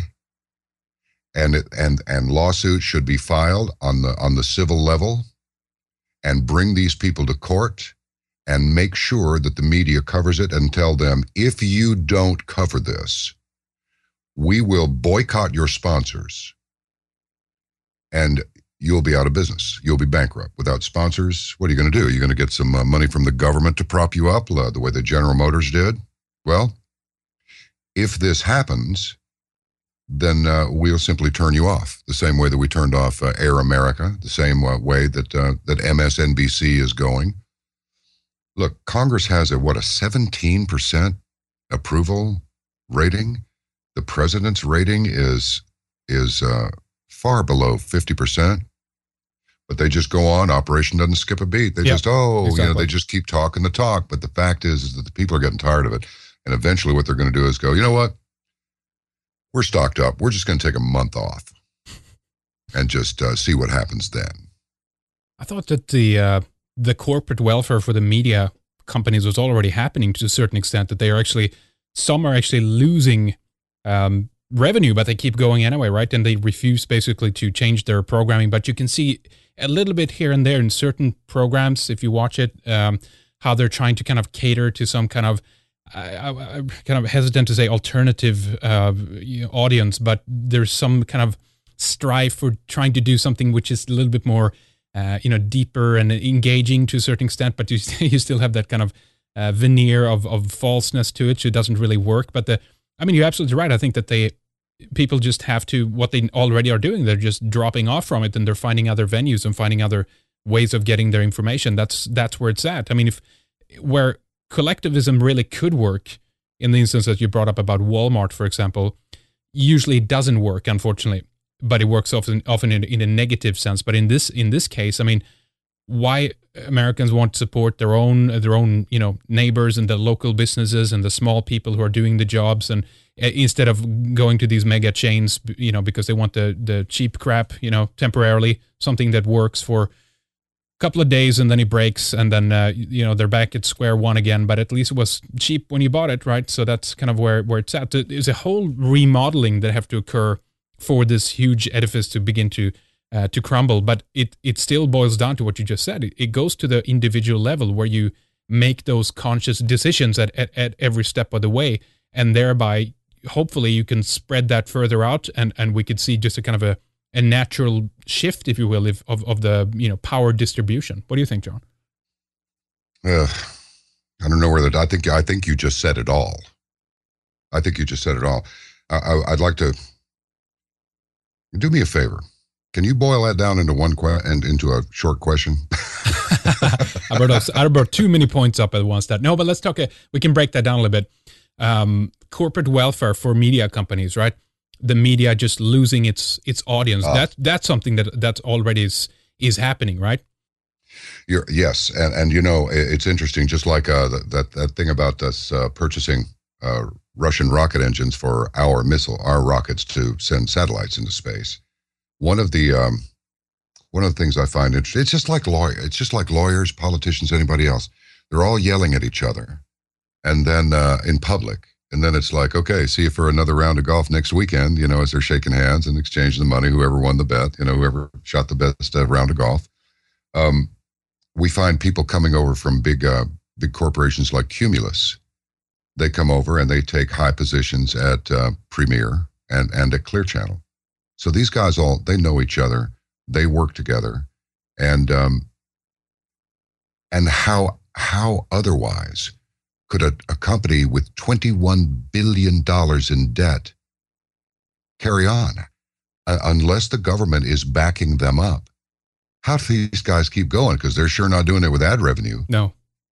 and it, and and lawsuits should be filed on the on the civil level, and bring these people to court, and make sure that the media covers it, and tell them, if you don't cover this, we will boycott your sponsors, and you'll be out of business. You'll be bankrupt. Without sponsors, what are you going to do? You're going to get some uh, money from the government to prop you up, uh, the way that General Motors did? Well, if this happens, then uh, we'll simply turn you off, the same way that we turned off uh, Air America, the same uh, way that uh, that M S N B C is going. Look, Congress has a, what, a seventeen percent approval rating? The president's rating is is uh, far below fifty percent, but they just go on. Operation doesn't skip a beat. They yep, just, oh, exactly. you know, they just keep talking the talk. But the fact is, is that the people are getting tired of it. And eventually what they're going to do is go, you know what? We're stocked up. We're just going to take a month off and just uh, see what happens then. I thought that the uh, the corporate welfare for the media companies was already happening to a certain extent, that they are actually, some are actually losing Um, revenue, but they keep going anyway, right? And they refuse basically to change their programming. But you can see a little bit here and there in certain programs, if you watch it, um, how they're trying to kind of cater to some kind of, I, I, I'm kind of hesitant to say alternative uh, you know, audience, but there's some kind of strive for trying to do something which is a little bit more, uh, you know, deeper and engaging to a certain extent, but you, you still have that kind of uh, veneer of, of falseness to it, so it doesn't really work. But the I mean, you're absolutely right. I think that they, people just have to, what they already are doing, they're just dropping off from it, and they're finding other venues and finding other ways of getting their information. That's that's where it's at. I mean, if where collectivism really could work, in the instance that you brought up about Walmart, for example, usually it doesn't work, unfortunately, but it works often often in, in a negative sense. But in this in this case, I mean, why Americans want to support their own their own you know neighbors and the local businesses and the small people who are doing the jobs, and uh, instead of going to these mega chains, you know, because they want the the cheap crap, you know, temporarily, something that works for a couple of days and then it breaks, and then uh, you know they're back at square one again. But at least it was cheap when you bought it, right? So that's kind of where where it's at. There's a whole remodeling that have to occur for this huge edifice to begin to. Uh, to crumble, but it it still boils down to what you just said. It, it goes to the individual level where you make those conscious decisions at, at, at every step of the way, and thereby, hopefully, you can spread that further out, and, and we could see just a kind of a, a natural shift, if you will, if, of of the you know power distribution. What do you think, John? Uh, I don't know where that. I think I think you just said it all. I think you just said it all. I, I, I'd like to do me a favor. Can you boil that down into one que- and into a short question? I brought, I brought too many points up at once. That no, but let's talk. Uh, we can break that down a little bit. Um, corporate welfare for media companies, right? The media just losing its its audience. Uh, that that's something that that already is is happening, right? You're, yes, and and you know it's interesting. Just like uh, that that thing about us uh, purchasing uh, Russian rocket engines for our missile, our rockets to send satellites into space. One of the um, one of the things I find interesting, it's just like lawyer, it's just like lawyers, politicians, anybody else. They're all yelling at each other, and then uh, in public, and then it's like, okay, see you for another round of golf next weekend. You know, as they're shaking hands and exchanging the money, whoever won the bet, you know, whoever shot the best uh, round of golf. Um, we find people coming over from big uh, big corporations like Cumulus. They come over and they take high positions at uh, Premier and and at Clear Channel. So these guys all, they know each other, they work together, and um, and how how otherwise could a, a company with twenty-one billion dollars in debt carry on? uh, unless the government is backing them up. How do these guys keep going? Because they're sure not doing it with ad revenue. No.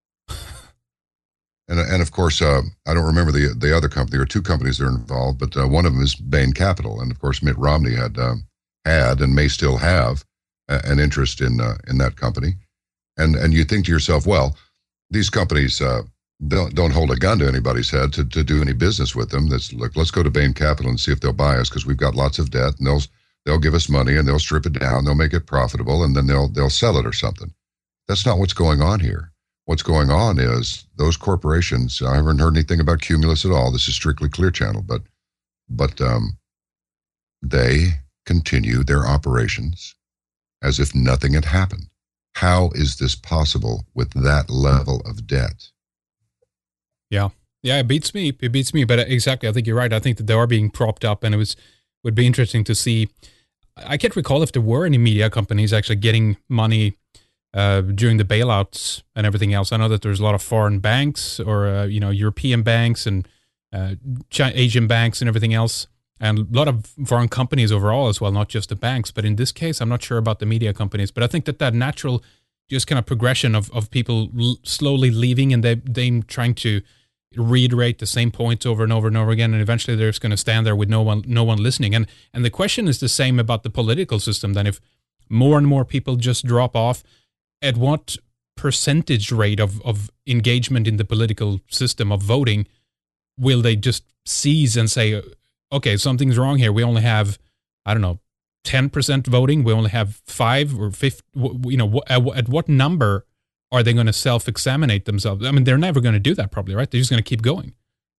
And, and of course, uh, I don't remember the the other company. There are two companies that are involved, but uh, one of them is Bain Capital. And of course, Mitt Romney had um, had and may still have a, an interest in uh, in that company. And and you think to yourself, well, these companies uh, don't don't hold a gun to anybody's head to, to do any business with them. That's like, let's go to Bain Capital and see if they'll buy us because we've got lots of debt, and they'll they'll give us money and they'll strip it down, they'll make it profitable, and then they'll they'll sell it or something. That's not what's going on here. What's going on is those corporations, I haven't heard anything about Cumulus at all. This is strictly Clear Channel, but but um, they continue their operations as if nothing had happened. How is this possible with that level of debt? Yeah. Yeah, it beats me. It beats me. But exactly, I think you're right. I think that they are being propped up, and it was would be interesting to see. I can't recall if there were any media companies actually getting money Uh, during the bailouts and everything else. I know that there's a lot of foreign banks or, uh, you know, European banks and uh, Asian banks and everything else, and a lot of foreign companies overall as well, not just the banks. But in this case, I'm not sure about the media companies, but I think that that natural just kind of progression of, of people l- slowly leaving and they, they trying to reiterate the same points over and over and over again, and eventually they're just going to stand there with no one no one listening. And and the question is the same about the political system. Then if more and more people just drop off, at what percentage rate of, of engagement in the political system of voting will they just seize and say, okay, something's wrong here. We only have, I don't know, ten percent voting. We only have five or fifty, you know, at what number are they going to self-examinate themselves? I mean, they're never going to do that probably, right? They're just going to keep going.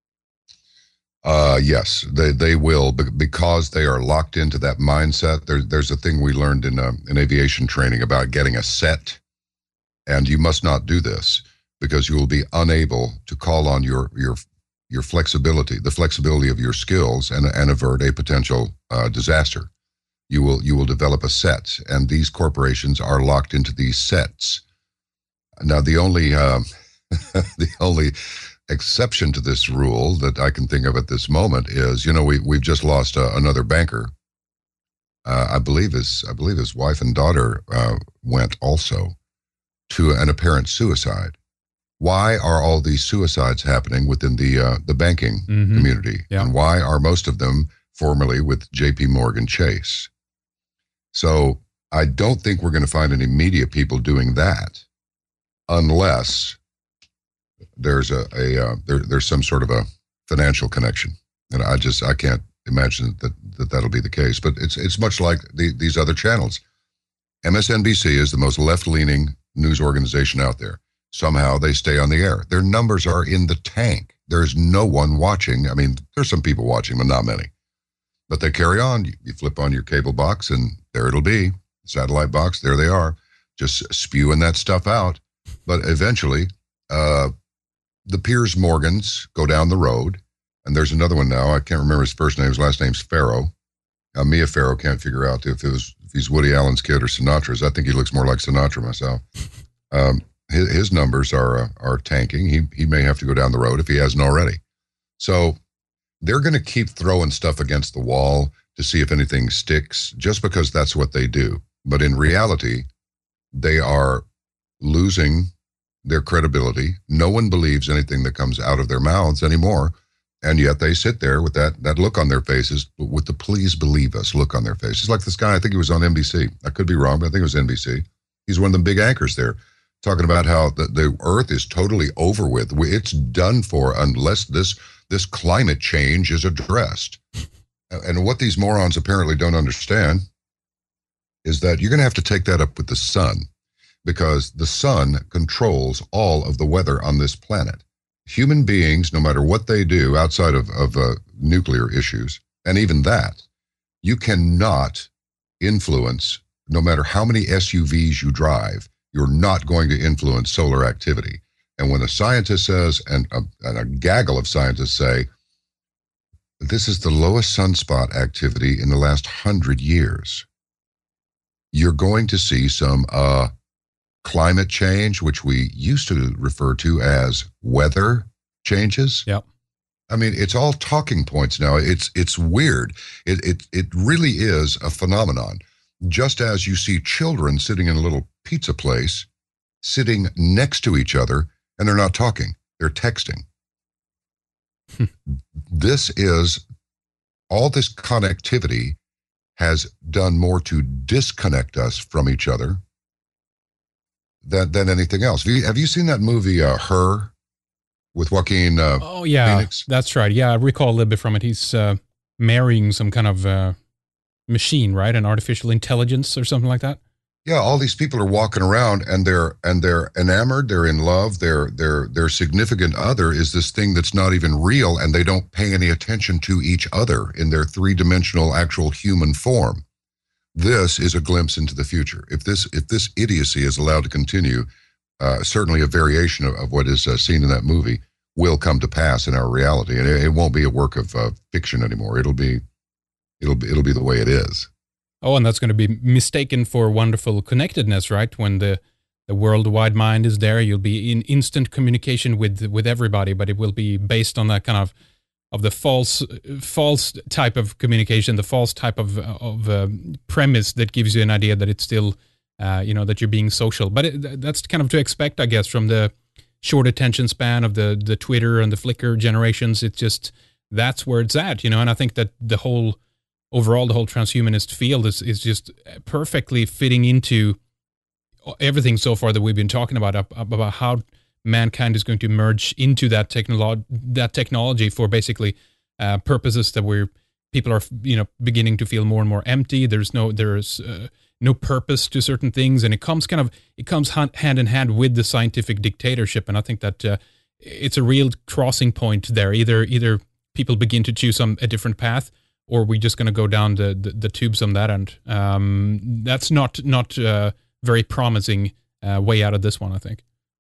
Uh, yes, they they will, because they are locked into that mindset. There, there's a thing we learned in, uh, in aviation training about getting a set. And you must not do this because you will be unable to call on your your your flexibility, the flexibility of your skills, and and avert a potential uh, disaster. You will you will develop a set, and these corporations are locked into these sets. Now, the only um, the only exception to this rule that I can think of at this moment is, you know, we we've just lost uh, another banker. Uh, I believe his I believe his wife and daughter uh, went also to an apparent suicide. Why are all these suicides happening within the uh, the banking mm-hmm. community? Yeah. And why are most of them formerly with J P Morgan Chase? So I don't think we're going to find any media people doing that unless there's a, a uh, there, there's some sort of a financial connection. And I just, I can't imagine that, that that'll be the case. But it's it's much like the, these other channels. M S N B C is the most left-leaning news organization out there. Somehow they stay on the air. Their numbers are in the tank. There's no one watching. I mean, there's some people watching, but not many. But they carry on. You flip on your cable box, and there it'll be. Satellite box, there they are, just spewing that stuff out. But eventually, uh, the Piers Morgans go down the road, and there's another one now. I can't remember his first name. His last name's Farrow. Uh, Mia Farrow can't figure out if it was if he's Woody Allen's kid or Sinatra's. I think he looks more like Sinatra myself. Um, his, his numbers are uh, are tanking. He he may have to go down the road if he hasn't already. So they're going to keep throwing stuff against the wall to see if anything sticks, just because that's what they do. But in reality, they are losing their credibility. No one believes anything that comes out of their mouths anymore. And yet they sit there with that that look on their faces, with the please believe us look on their faces. Like this guy, I think he was on N B C. I could be wrong, but I think it was N B C. He's one of the big anchors there, talking about how the, the earth is totally over with. It's done for unless this this climate change is addressed. And what these morons apparently don't understand is that you're going to have to take that up with the sun, because the sun controls all of the weather on this planet. Human beings, no matter what they do outside of, of uh, nuclear issues, and even that, you cannot influence, no matter how many S U Vs you drive, you're not going to influence solar activity. And when a scientist says, and a, and a gaggle of scientists say, this is the lowest sunspot activity in the last hundred years, you're going to see some uh, climate change, which we used to refer to as weather changes. Yep. I mean, it's all talking points now. It's it's weird. It it it really is a phenomenon. Just as you see children sitting in a little pizza place, sitting next to each other, and they're not talking, they're texting. This is, all this connectivity has done more to disconnect us from each other than, than anything else. Have you, have you seen that movie, uh, Her, with Joaquin uh, Oh, yeah, Phoenix? That's right. Yeah, I recall a little bit from it. He's uh, marrying some kind of uh, machine, right? An artificial intelligence or something like that. Yeah, all these people are walking around and they're and they're enamored, they're in love, their their their significant other is this thing that's not even real, and they don't pay any attention to each other in their three-dimensional actual human form. This is a glimpse into the future. If this if this idiocy is allowed to continue, uh, certainly a variation of, of what is uh, seen in that movie will come to pass in our reality, and it, it won't be a work of uh, fiction anymore. It'll be it'll be it'll be the way it is. Oh, and that's going to be mistaken for wonderful connectedness, right? When the, the worldwide mind is there, you'll be in instant communication with with everybody, but it will be based on that kind of of the false false type of communication, the false type of of uh, premise that gives you an idea that it's still, uh, you know, that you're being social. But it, that's kind of to expect, I guess, from the short attention span of the the Twitter and the Flickr generations. It's just that's where it's at, you know. And I think that the whole overall, the whole transhumanist field is, is just perfectly fitting into everything so far that we've been talking about, about how mankind is going to merge into that technolo- that technology for basically uh, purposes that we're people are you know beginning to feel more and more empty. There's no there's uh, no purpose to certain things, and it comes kind of it comes hand in hand with the scientific dictatorship. And I think that uh, it's a real crossing point there. Either either people begin to choose some a different path, or are we just going to go down the, the, the tubes on that end? Um, that's not not uh, very promising uh, way out of this one, I think.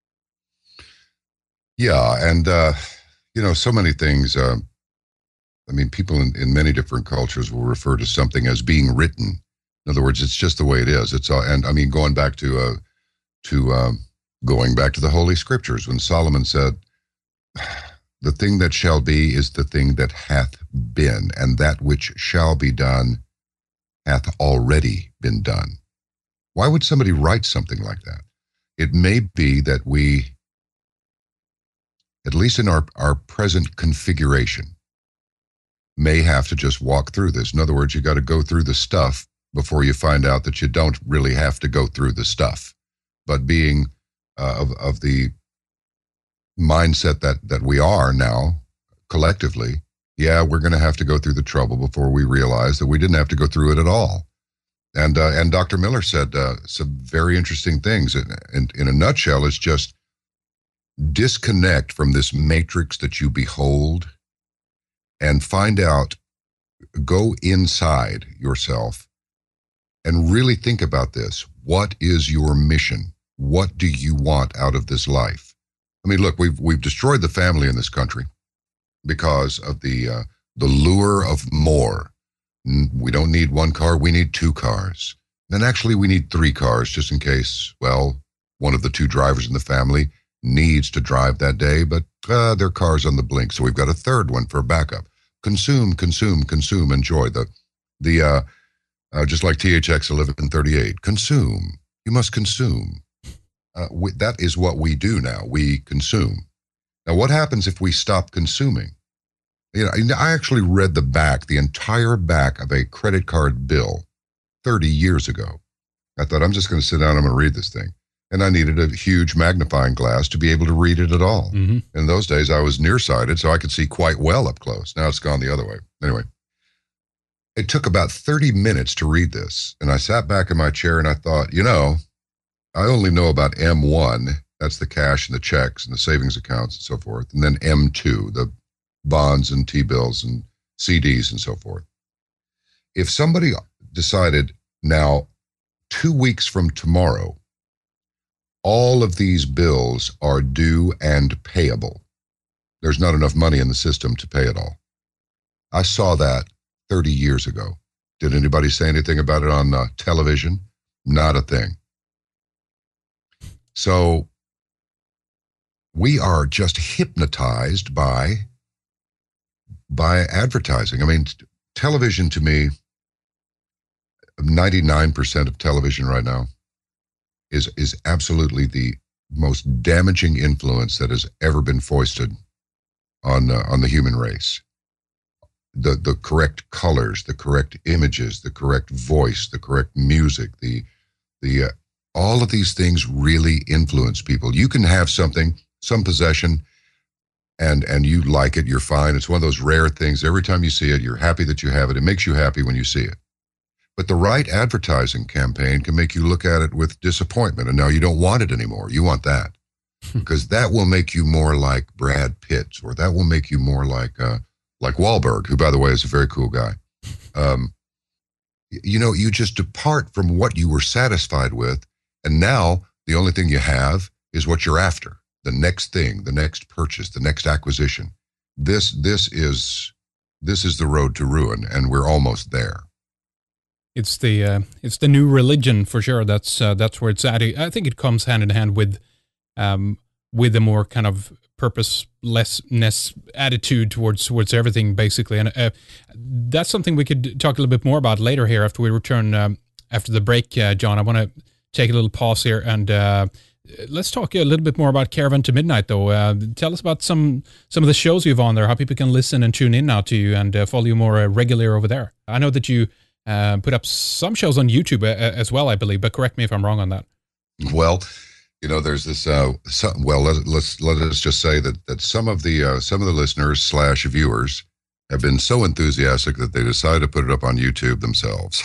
Yeah, and, uh, you know, so many things. Uh, I mean, people in, in many different cultures will refer to something as being written. In other words, it's just the way it is. It's uh, And, I mean, going back to uh, to um, going back to the Holy Scriptures, when Solomon said, the thing that shall be is the thing that hath been, and that which shall be done hath already been done. Why would somebody write something like that? It may be that we, at least in our, our present configuration, may have to just walk through this. In other words, you got to go through the stuff before you find out that you don't really have to go through the stuff. But being uh, of, of the mindset that that we are now collectively, yeah, we're going to have to go through the trouble before we realize that we didn't have to go through it at all. And uh, and Doctor Miller said uh, some very interesting things. And in, in a nutshell, it's just disconnect from this matrix that you behold and find out, go inside yourself and really think about this. What is your mission? What do you want out of this life? I mean, look, we've we've destroyed the family in this country because of the uh, the lure of more. We don't need one car, we need two cars. And actually, we need three cars just in case, well, one of the two drivers in the family needs to drive that day, but uh, their car's on the blink, so we've got a third one for backup. Consume, consume, consume, enjoy. The, the uh, uh, just like T H X eleven thirty-eight, consume. You must consume. Uh, we, that is what we do now. We consume. Now, what happens if we stop consuming? You know, I actually read the back, the entire back of a credit card bill thirty years ago. I thought, I'm just going to sit down and I'm going to read this thing. And I needed a huge magnifying glass to be able to read it at all. Mm-hmm. In those days, I was nearsighted, so I could see quite well up close. Now it's gone the other way. Anyway, it took about thirty minutes to read this. And I sat back in my chair and I thought, you know, I only know about M one, that's the cash and the checks and the savings accounts and so forth, and then M two, the bonds and T-bills and C Ds and so forth. If somebody decided now, two weeks from tomorrow, all of these bills are due and payable, there's not enough money in the system to pay it all. I saw that thirty years ago. Did anybody say anything about it on uh, television? Not a thing. So we are just hypnotized by by advertising. I mean, t- television to me, ninety-nine percent of television right now is is absolutely the most damaging influence that has ever been foisted on uh, on the human race. The the correct colors, the correct images, the correct voice, the correct music, the the uh, all of these things really influence people. You can have something, some possession, and and you like it, you're fine. It's one of those rare things. Every time you see it, you're happy that you have it. It makes you happy when you see it. But the right advertising campaign can make you look at it with disappointment, and now you don't want it anymore. You want that because that will make you more like Brad Pitt, or that will make you more like uh, like Wahlberg, who, by the way, is a very cool guy. Um, you know, you just depart from what you were satisfied with, and now the only thing you have is what you're after, the next thing, the next purchase, the next acquisition. This this is this is the road to ruin, and we're almost there. It's the uh, it's the new religion for sure. That's uh, that's where it's at. I think it comes hand in hand with um, with a more kind of purposelessness attitude towards towards everything, basically. And uh, that's something we could talk a little bit more about later here after we return um, after the break, uh, John. I want to take a little pause here and uh, let's talk a little bit more about Caravan to Midnight, though. Uh, tell us about some some of the shows you've on there, how people can listen and tune in now to you and uh, follow you more uh, regularly over there. I know that you Uh, put up some shows on YouTube uh, as well, I believe, but correct me if I'm wrong on that. Well, you know, there's this. Uh, some, well, let, let's let us just say that that some of the uh, some of the listeners slash viewers have been so enthusiastic that they decided to put it up on YouTube themselves.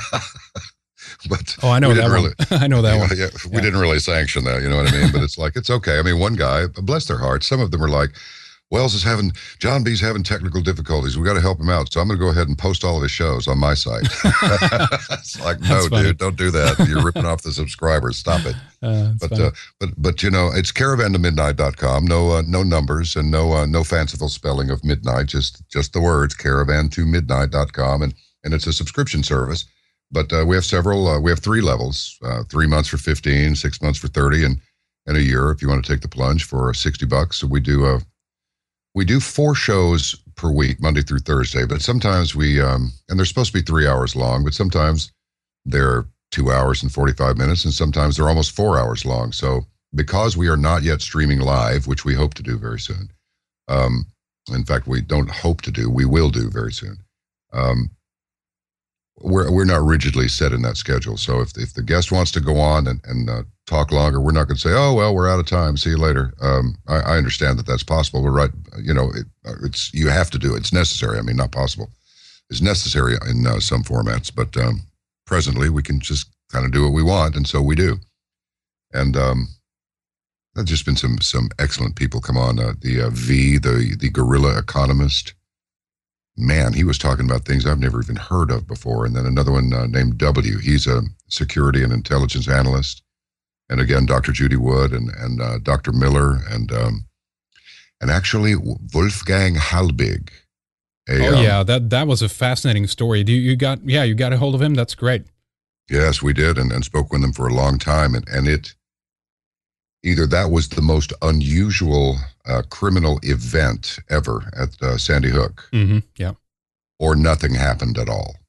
But oh, I know that really, one. I know that you know, one. Yeah, we yeah. didn't really sanction that. You know what I mean? But it's like it's okay. I mean, one guy, bless their hearts, some of them are like, Wells is having, John B's having technical difficulties. We got to help him out. So I'm going to go ahead and post all of his shows on my site. It's like, no, dude, don't do that. You're ripping off the subscribers. Stop it. Uh, but, uh, but, but, you know, it's caravan to midnight dot com. No, uh, no numbers and no, uh, no fanciful spelling of midnight. Just, just the words caravan to midnight dot com. And, and it's a subscription service, but, uh, we have several, uh, we have three levels, uh, three months for fifteen, six months for thirty, and, and a year if you want to take the plunge for sixty bucks. So we do, uh, We do four shows per week, Monday through Thursday, but sometimes we, um, and they're supposed to be three hours long, but sometimes they're two hours and forty-five minutes, and sometimes they're almost four hours long. So because we are not yet streaming live, which we hope to do very soon, um, in fact, we don't hope to do, we will do very soon, um, we're we're not rigidly set in that schedule. So if if the guest wants to go on and, and uh, talk longer, we're not going to say, oh, well, we're out of time. See you later. Um, I, I understand that that's possible. We're right. You know, it, it's, you have to do it. It's necessary. I mean, not possible. It's necessary in uh, some formats, but um, presently we can just kind of do what we want. And so we do. And um, there's just been some, some excellent people come on. Uh, the uh, V, the, the guerrilla economist, man, he was talking about things I've never even heard of before. And then another one uh, named W. He's a security and intelligence analyst. And again, Doctor Judy Wood and and uh, Doctor Miller and um, and actually Wolfgang Halbig. A, oh um, yeah, that that was a fascinating story. Do you, you got yeah you got a hold of him? That's great. Yes, we did, and, and spoke with him for a long time. And and it either that was the most unusual uh, criminal event ever at uh, Sandy Hook, mm-hmm. yeah, or nothing happened at all.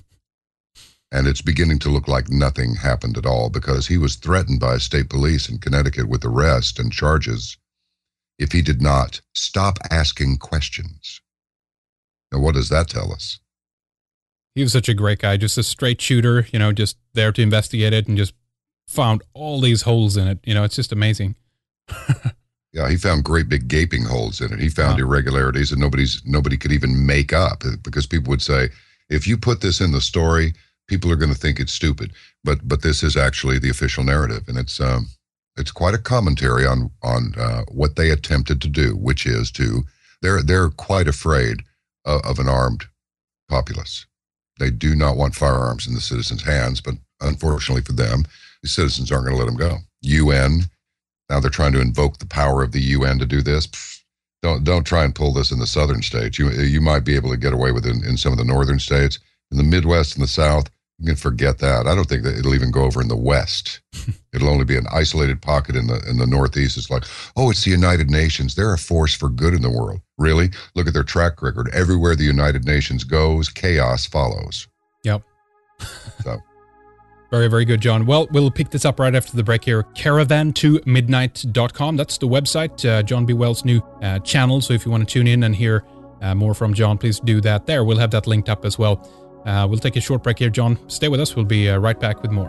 And it's beginning to look like nothing happened at all because he was threatened by state police in Connecticut with arrest and charges if he did not stop asking questions. Now, what does that tell us? He was such a great guy, just a straight shooter, you know, just there to investigate it and just found all these holes in it. You know, it's just amazing. Yeah, he found great big gaping holes in it. He found wow. irregularities that nobody's nobody could even make up because people would say, if you put this in the story, people are going to think it's stupid, but but this is actually the official narrative, and it's um it's quite a commentary on on uh, what they attempted to do, which is to they're they're quite afraid of, of an armed populace. They do not want firearms in the citizens' hands, but unfortunately for them, the citizens aren't going to let them go. U N now they're trying to invoke the power of the U N to do this. Pfft, don't don't try and pull this in the southern states. You you might be able to get away with it in, in some of the northern states. In the Midwest and the South, You can forget that. I don't think that it'll even go over in the West. It'll only be an isolated pocket in the in the Northeast. It's like, oh, it's the United Nations. They're a force for good in the world. Really? Look at their track record. Everywhere the United Nations goes, chaos follows. Yep. So. Very, very good, John. Well, we'll pick this up right after the break here. caravan to midnight dot com. That's the website, uh, John B. Wells' new uh, channel. So if you want to tune in and hear uh, more from John, please do that there. We'll have that linked up as well. Uh, we'll take a short break here, John. Stay with us. We'll be uh, right back with more.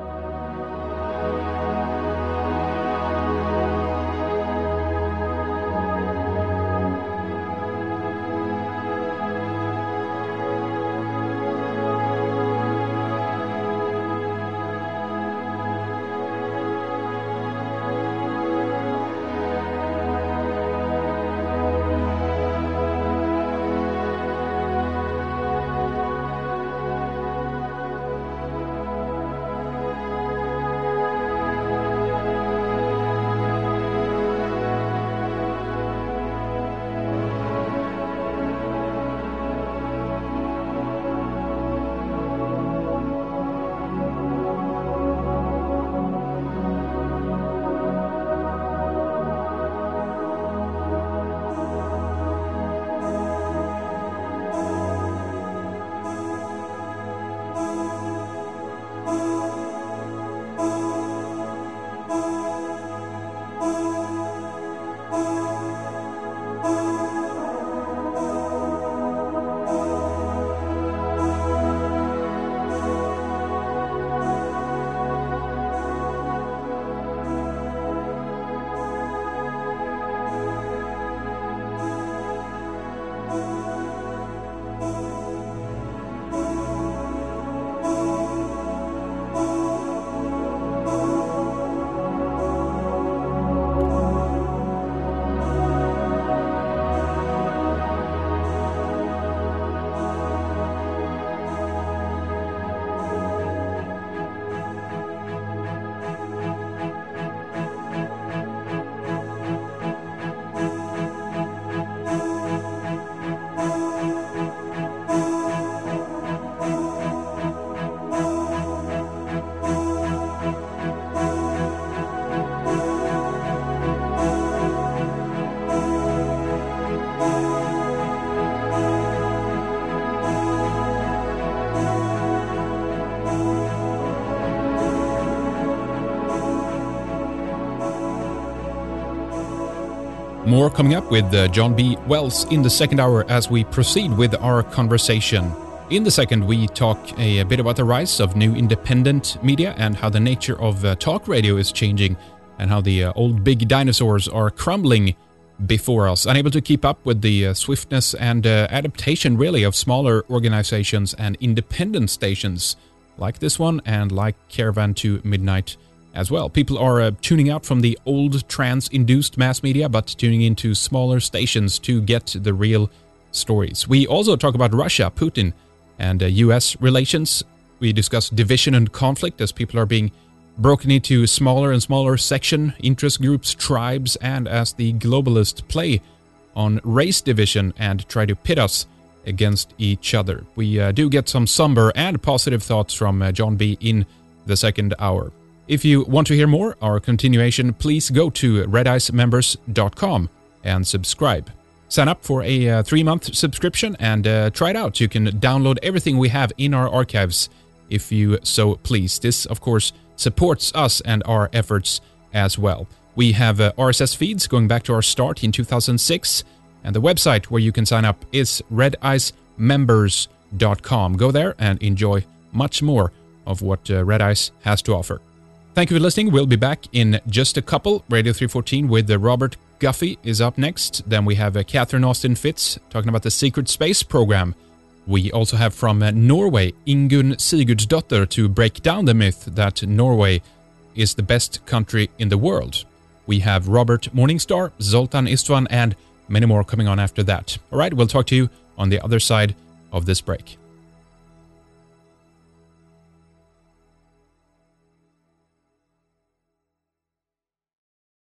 More coming up with uh, John B. Wells in the second hour as we proceed with our conversation. In the second, we talk a, a bit about the rise of new independent media and how the nature of uh, talk radio is changing and how the uh, old big dinosaurs are crumbling before us, unable to keep up with the uh, swiftness and uh, adaptation, really, of smaller organizations and independent stations like this one and like Caravan to Midnight as well. People are uh, tuning out from the old trans-induced mass media, but tuning into smaller stations to get the real stories. We also talk about Russia, Putin, and uh, U S relations. We discuss division and conflict as people are being broken into smaller and smaller section, interest groups, tribes, and as the globalists play on race division and try to pit us against each other. We uh, do get some somber and positive thoughts from uh, John B. in the second hour. If you want to hear more, our continuation, please go to red ice members dot com and subscribe. Sign up for a uh, three-month subscription and uh, try it out. You can download everything we have in our archives if you so please. This, of course, supports us and our efforts as well. We have uh, R S S feeds going back to our start in two thousand six, and the website where you can sign up is red ice members dot com. Go there and enjoy much more of what uh, Red Ice has to offer. Thank you for listening. We'll be back in just a couple. Radio three fourteen with uh, Robert Guffey is up next. Then we have uh, Catherine Austin Fitz talking about the Secret Space Program. We also have from uh, Norway, Ingunn Sigurdsdottir, to break down the myth that Norway is the best country in the world. We have Robert Morningstar, Zoltan Istvan, and many more coming on after that. All right, we'll talk to you on the other side of this break.